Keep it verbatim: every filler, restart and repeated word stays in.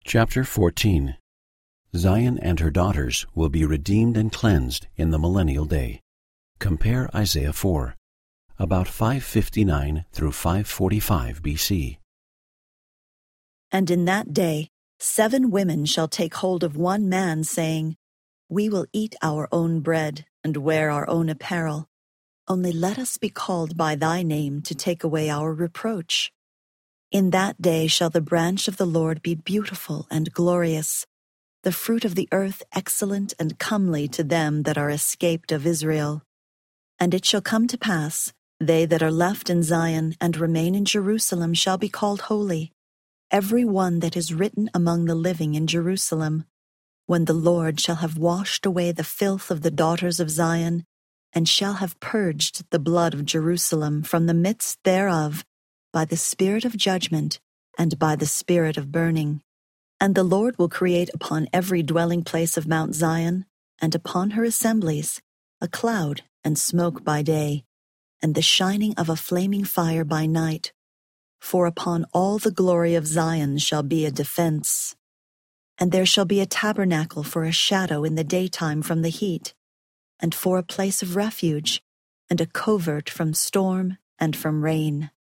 Chapter fourteen. Zion and her daughters will be redeemed and cleansed in the millennial day. Compare Isaiah four, about five fifty-nine through five forty-five B C. And in that day seven women shall take hold of one man, saying, We will eat our own bread and wear our own apparel. Only let us be called by thy name to take away our reproach. In that day shall the branch of the Lord be beautiful and glorious, the fruit of the earth excellent and comely to them that are escaped of Israel. And it shall come to pass, they that are left in Zion and remain in Jerusalem shall be called holy, every one that is written among the living in Jerusalem, when the Lord shall have washed away the filth of the daughters of Zion, and shall have purged the blood of Jerusalem from the midst thereof, by the spirit of judgment and by the spirit of burning. And the Lord will create upon every dwelling place of Mount Zion, and upon her assemblies, a cloud and smoke by day, and the shining of a flaming fire by night. For upon all the glory of Zion shall be a defense. And there shall be a tabernacle for a shadow in the daytime from the heat, and for a place of refuge, and a covert from storm and from rain.